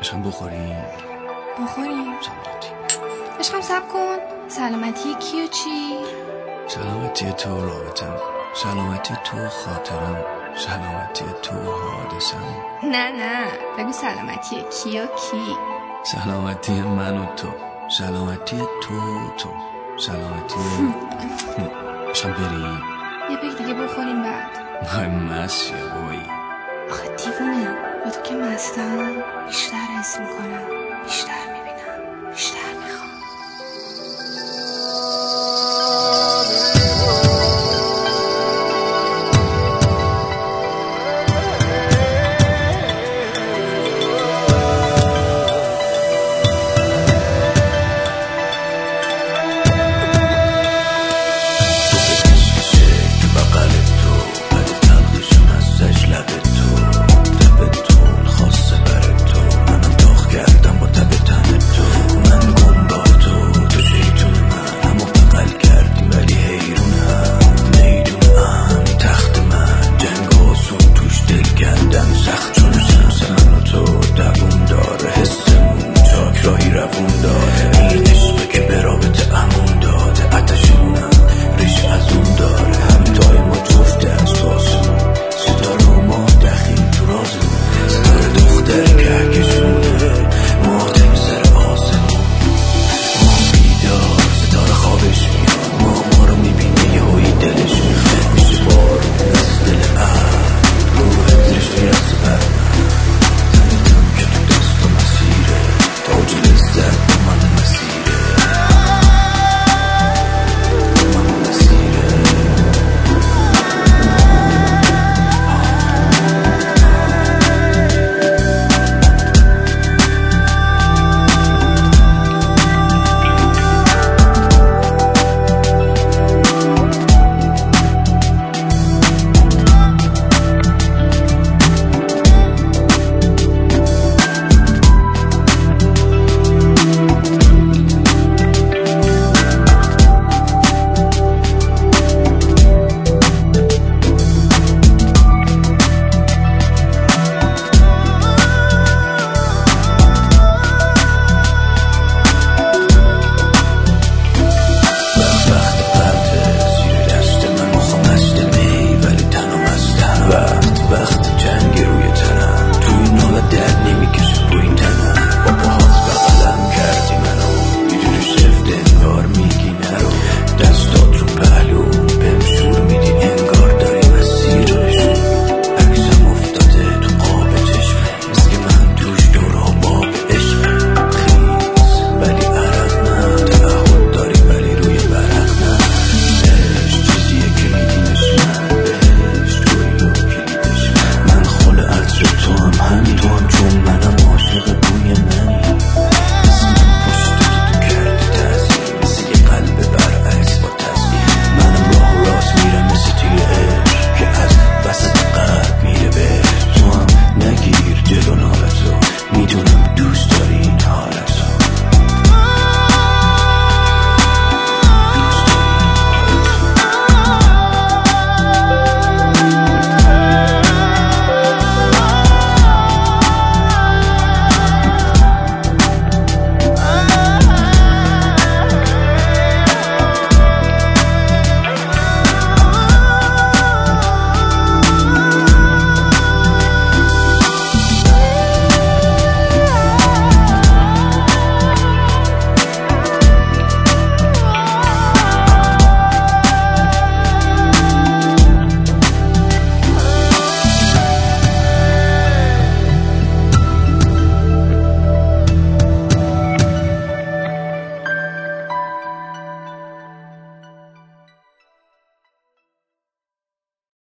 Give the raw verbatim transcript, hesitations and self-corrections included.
عشقم بخوریم بخوریم سلامتی عشقم سب کن. سلامتی کی و چی؟ سلامتی تو رابطم، سلامتی تو خاطرم، سلامتی تو حادثم. نه نه بگو سلامتی کی و کی. سلامتی من و تو، سلامتی تو تو، سلامتی عشقم بریم یه پیک دیگه بخوریم بعد. های مست یا بایی. آخه دیوونه با تو که مستم بیشتر حس میکنم، بیشتر میبینم، بیشتر